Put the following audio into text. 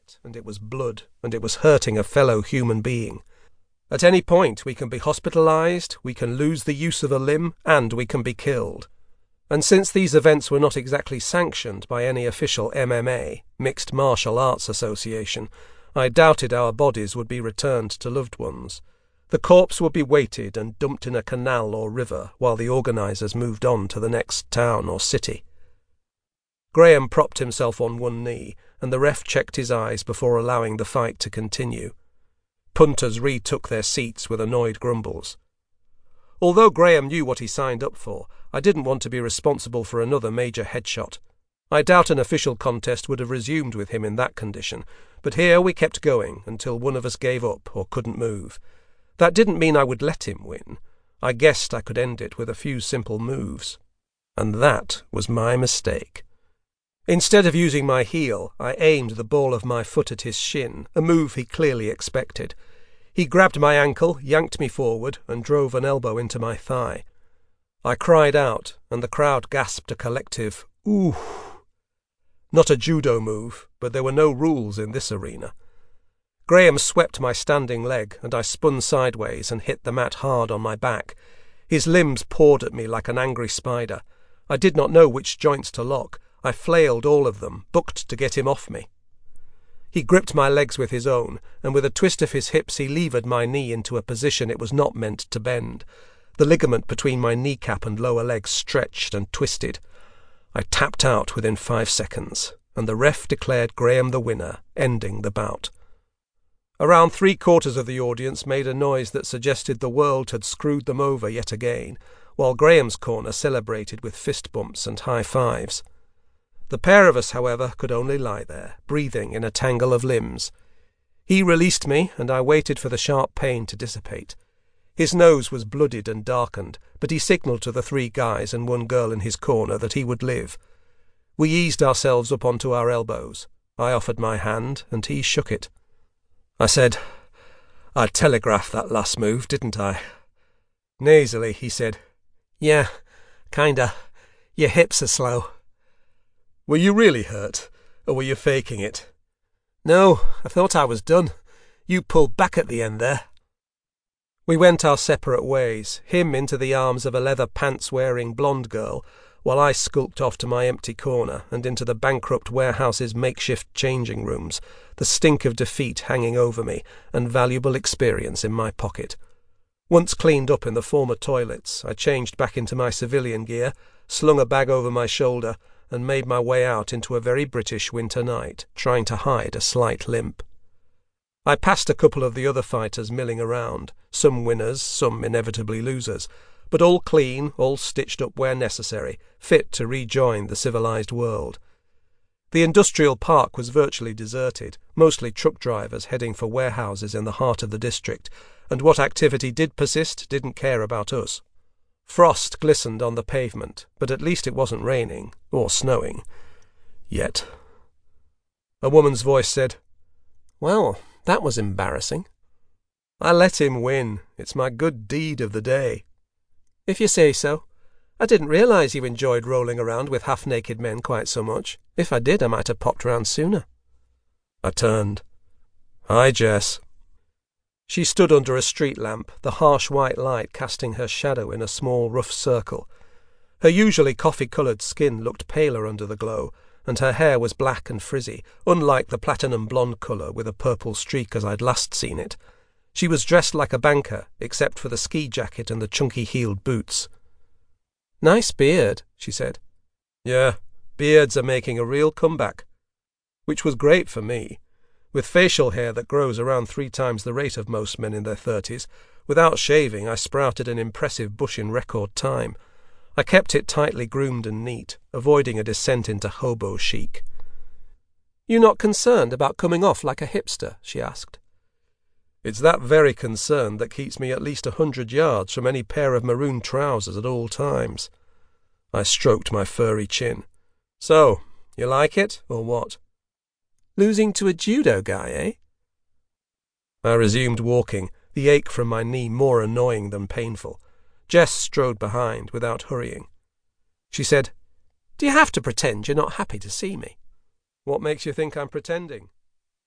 contact, and it was blood, and it was hurting a fellow human being. At any point we can be hospitalized, we can lose the use of a limb, and we can be killed. And since these events were not exactly sanctioned by any official MMA, Mixed Martial Arts Association, I doubted our bodies would be returned to loved ones. The corpse would be weighted and dumped in a canal or river while the organisers moved on to the next town or city. Graham propped himself on one knee, and the ref checked his eyes before allowing the fight to continue. Punters retook their seats with annoyed grumbles. Although Graham knew what he signed up for, I didn't want to be responsible for another major headshot. I doubt an official contest would have resumed with him in that condition, but here we kept going until one of us gave up or couldn't move. That didn't mean I would let him win. I guessed I could end it with a few simple moves. And that was my mistake. Instead of using my heel, I aimed the ball of my foot at his shin, a move he clearly expected. He grabbed my ankle, yanked me forward, and drove an elbow into my thigh. I cried out, and the crowd gasped a collective, "Ooh!" Not a judo move, but there were no rules in this arena. Graham swept my standing leg, and I spun sideways and hit the mat hard on my back. His limbs pawed at me like an angry spider. I did not know which joints to lock. I flailed all of them, booked to get him off me. He gripped my legs with his own, and with a twist of his hips he levered my knee into a position it was not meant to bend. The ligament between my kneecap and lower leg stretched and twisted. I tapped out within 5 seconds, and the ref declared Graham the winner, ending the bout. Around 3/4 of the audience made a noise that suggested the world had screwed them over yet again, while Graham's corner celebrated with fist bumps and high fives. The pair of us, however, could only lie there, breathing in a tangle of limbs. He released me, and I waited for the sharp pain to dissipate. His nose was blooded and darkened, but he signalled to the 3 guys and 1 girl in his corner that he would live. We eased ourselves up onto our elbows. I offered my hand, and he shook it. I said, "I telegraphed that last move, didn't I?" Nasally, he said, "Yeah, kinda. Your hips are slow." "Were you really hurt, or were you faking it?" "No, I thought I was done. You pulled back at the end there." We went our separate ways, him into the arms of a leather pants-wearing blonde girl, while I skulked off to my empty corner and into the bankrupt warehouse's makeshift changing rooms, the stink of defeat hanging over me and valuable experience in my pocket. Once cleaned up in the former toilets, I changed back into my civilian gear, slung a bag over my shoulder, and made my way out into a very British winter night, trying to hide a slight limp. I passed a couple of the other fighters milling around, some winners, some inevitably losers, but all clean, all stitched up where necessary, fit to rejoin the civilized world. The industrial park was virtually deserted, mostly truck drivers heading for warehouses in the heart of the district, and what activity did persist didn't care about us. Frost glistened on the pavement, but at least it wasn't raining, or snowing. Yet. A woman's voice said, "Well, that was embarrassing." "I let him win. It's my good deed of the day." "If you say so. I didn't realise you enjoyed rolling around with half-naked men quite so much. If I did, I might have popped round sooner." I turned. "Hi, Jess." She stood under a street lamp, the harsh white light casting her shadow in a small rough circle. Her usually coffee-coloured skin looked paler under the glow, and her hair was black and frizzy, unlike the platinum blonde colour with a purple streak as I'd last seen it. She was dressed like a banker, except for the ski jacket and the chunky-heeled boots. "Nice beard," she said. "Yeah, beards are making a real comeback." Which was great for me. With facial hair that grows around 3 times the rate of most men in their 30s, without shaving I sprouted an impressive bush in record time. I kept it tightly groomed and neat, avoiding a descent into hobo chic. "You not concerned about coming off like a hipster?" she asked. "It's that very concern that keeps me at least 100 yards from any pair of maroon trousers at all times." I stroked my furry chin. "So, you like it, or what?" "Losing to a judo guy, eh?" I resumed walking, the ache from my knee more annoying than painful. Jess strode behind, without hurrying. She said, "Do you have to pretend you're not happy to see me?" "What makes you think I'm pretending?"